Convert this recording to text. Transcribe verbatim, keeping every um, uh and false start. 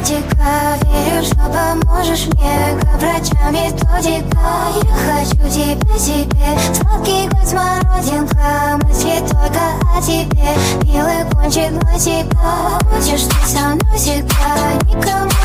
наркотика. Верю, что поможешь мне, как врача методика. Я хочу тебя себе, сладкий как смородинка. Мысли только о тебе, милый кончик для тебя. Хочешь ты со мной всегда, никому